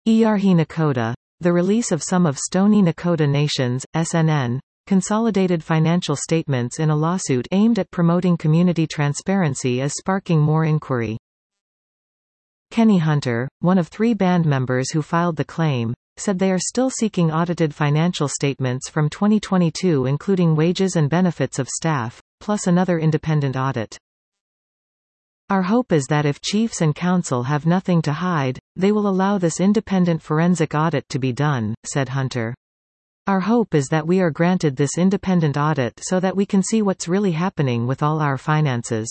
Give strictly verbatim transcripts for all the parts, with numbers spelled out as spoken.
Earhie Nakoda, the release of some of Stoney Nakoda Nation's, S N N, consolidated financial statements in a lawsuit aimed at promoting community transparency is sparking more inquiry. Kenny Hunter, one of three band members who filed the claim, said they are still seeking audited financial statements from twenty twenty-two including wages and benefits of staff, plus another independent audit. Our hope is that if chiefs and council have nothing to hide, they will allow this independent forensic audit to be done, said Hunter. Our hope is that we are granted this independent audit so that we can see what's really happening with all our finances.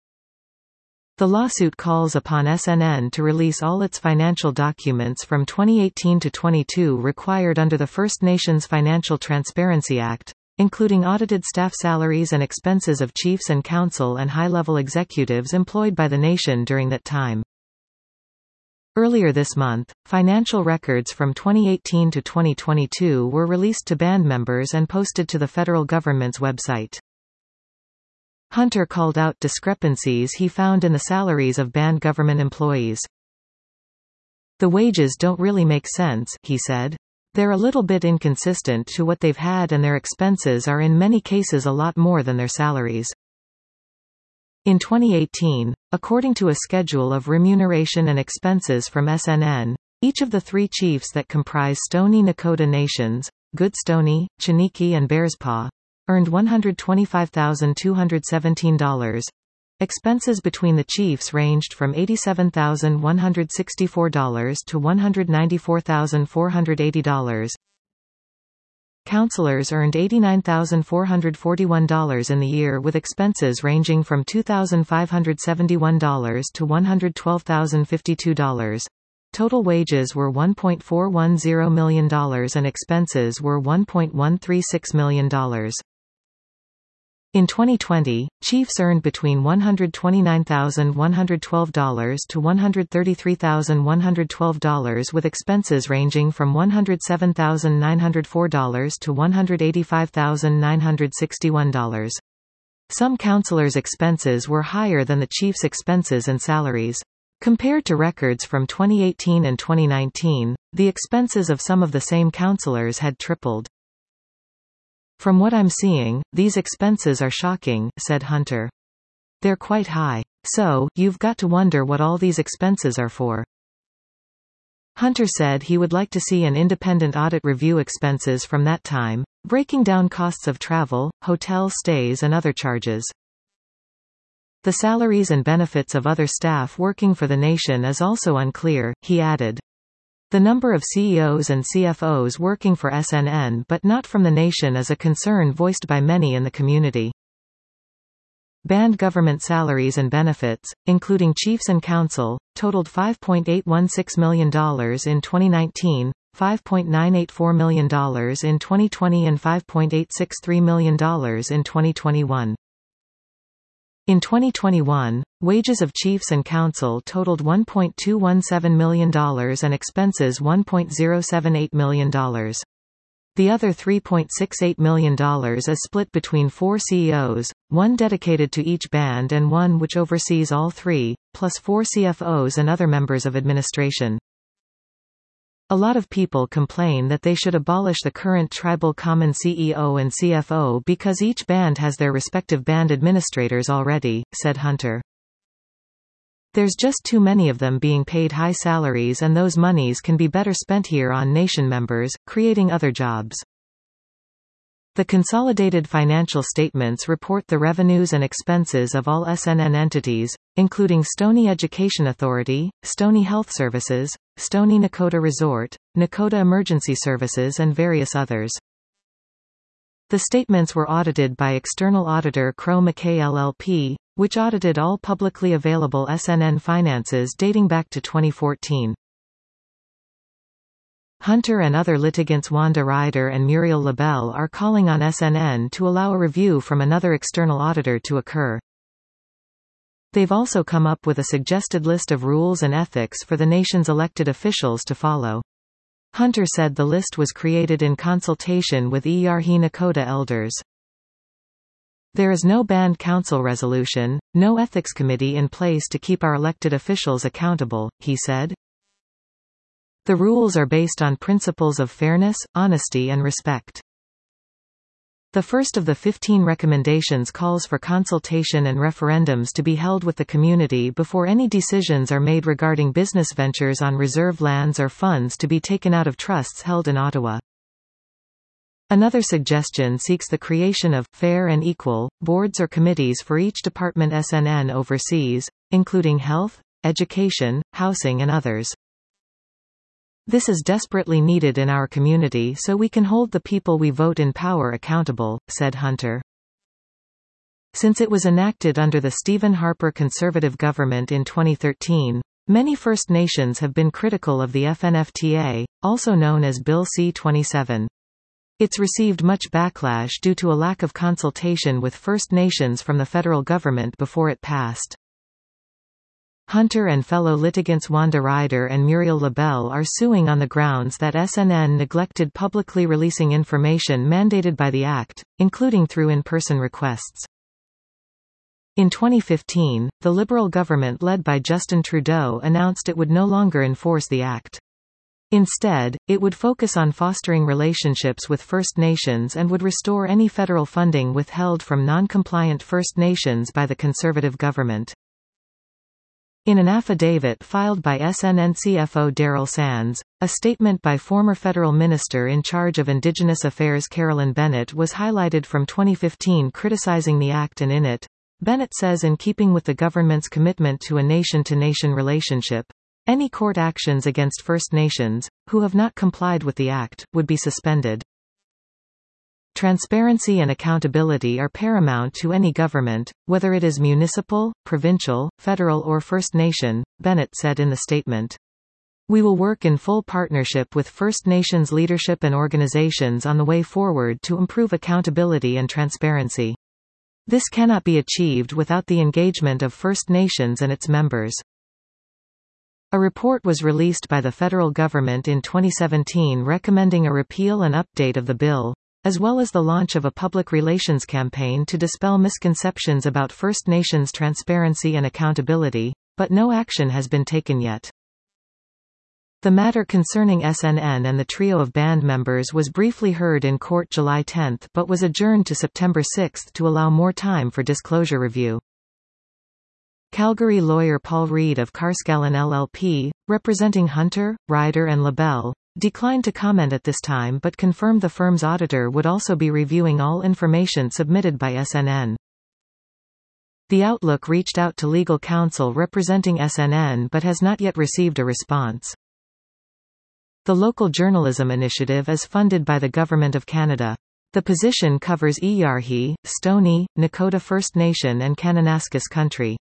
The lawsuit calls upon S N N to release all its financial documents from twenty eighteen to twenty-two required under the First Nations Financial Transparency Act, including audited staff salaries and expenses of chiefs and council and high-level executives employed by the nation during that time. Earlier this month, financial records from twenty eighteen to twenty twenty-two were released to band members and posted to the federal government's website. Hunter called out discrepancies he found in the salaries of band government employees. The wages don't really make sense, he said. They're a little bit inconsistent to what they've had and their expenses are in many cases a lot more than their salaries. In twenty eighteen, according to a schedule of remuneration and expenses from S N N, each of the three chiefs that comprise Stoney Nakoda Nations, Good Stoney, Chiniki and Bearspaw, earned one hundred twenty-five thousand two hundred seventeen dollars. Expenses between the chiefs ranged from eighty-seven thousand one hundred sixty-four dollars to one hundred ninety-four thousand four hundred eighty dollars. Councilors earned eighty-nine thousand four hundred forty-one dollars in the year with expenses ranging from two thousand five hundred seventy-one dollars to one hundred twelve thousand fifty-two dollars. Total wages were one point four one zero million dollars and expenses were one point one three six million dollars. In twenty twenty, chiefs earned between one hundred twenty-nine thousand one hundred twelve dollars to one hundred thirty-three thousand one hundred twelve dollars with expenses ranging from one hundred seven thousand nine hundred four dollars to one hundred eighty-five thousand nine hundred sixty-one dollars. Some councilors' expenses were higher than the chiefs' expenses and salaries. Compared to records from twenty eighteen and twenty nineteen, the expenses of some of the same councilors had tripled. From what I'm seeing, these expenses are shocking, said Hunter. They're quite high. So, you've got to wonder what all these expenses are for. Hunter said he would like to see an independent audit review expenses from that time, breaking down costs of travel, hotel stays and other charges. The salaries and benefits of other staff working for the nation is also unclear, he added. The number of C E Os and C F Os working for S N N but not from the nation is a concern voiced by many in the community. Band government salaries and benefits, including chiefs and council, totaled five point eight one six million dollars in twenty nineteen, five point nine eight four million dollars in twenty twenty and five point eight six three million dollars in twenty twenty-one. In twenty twenty-one, wages of chiefs and council totaled one point two one seven million dollars and expenses one point zero seven eight million dollars. The other three point six eight million dollars is split between four C E Os, one dedicated to each band and one which oversees all three, plus four C F Os and other members of administration. A lot of people complain that they should abolish the current tribal common C E O and C F O because each band has their respective band administrators already, said Hunter. There's just too many of them being paid high salaries and those monies can be better spent here on nation members, creating other jobs. The consolidated financial statements report the revenues and expenses of all S N N entities, including Stoney Education Authority, Stoney Health Services, Stoney Nakoda Resort, Nakoda Emergency Services and various others. The statements were audited by external auditor Crowe Mackay L L P, which audited all publicly available S N N finances dating back to twenty fourteen. Hunter and other litigants Wanda Ryder and Muriel LaBelle are calling on S N N to allow a review from another external auditor to occur. They've also come up with a suggested list of rules and ethics for the nation's elected officials to follow. Hunter said the list was created in consultation with Earhie Nakoda elders. There is no band council resolution, no ethics committee in place to keep our elected officials accountable, he said. The rules are based on principles of fairness, honesty and respect. The first of the fifteen recommendations calls for consultation and referendums to be held with the community before any decisions are made regarding business ventures on reserve lands or funds to be taken out of trusts held in Ottawa. Another suggestion seeks the creation of fair and equal boards or committees for each department S N N oversees, including health, education, housing and others. This is desperately needed in our community so we can hold the people we vote in power accountable, said Hunter. Since it was enacted under the Stephen Harper Conservative government in twenty thirteen, many First Nations have been critical of the F N F T A, also known as Bill C twenty-seven. It's received much backlash due to a lack of consultation with First Nations from the federal government before it passed. Hunter and fellow litigants Wanda Ryder and Muriel LaBelle are suing on the grounds that S N N neglected publicly releasing information mandated by the Act, including through in-person requests. In twenty fifteen, the Liberal government led by Justin Trudeau announced it would no longer enforce the Act. Instead, it would focus on fostering relationships with First Nations and would restore any federal funding withheld from non-compliant First Nations by the Conservative government. In an affidavit filed by S N N C F O Daryl Sands, a statement by former federal minister in charge of Indigenous Affairs Carolyn Bennett was highlighted from twenty fifteen criticizing the Act, and in it, Bennett says, in keeping with the government's commitment to a nation-to-nation relationship, any court actions against First Nations, who have not complied with the Act, would be suspended. Transparency and accountability are paramount to any government, whether it is municipal, provincial, federal or First Nation, Bennett said in the statement. We will work in full partnership with First Nations leadership and organizations on the way forward to improve accountability and transparency. This cannot be achieved without the engagement of First Nations and its members. A report was released by the federal government in twenty seventeen recommending a repeal and update of the bill, as well as the launch of a public relations campaign to dispel misconceptions about First Nations transparency and accountability, but no action has been taken yet. The matter concerning S N N and the trio of band members was briefly heard in court July tenth but was adjourned to September sixth to allow more time for disclosure review. Calgary lawyer Paul Reed of Carscallon L L P, representing Hunter, Ryder and LaBelle, declined to comment at this time but confirmed the firm's auditor would also be reviewing all information submitted by S N N. The Outlook reached out to legal counsel representing S N N but has not yet received a response. The Local Journalism Initiative is funded by the Government of Canada. The position covers Iyarhi, Stoney, Nakota First Nation and Kananaskis Country.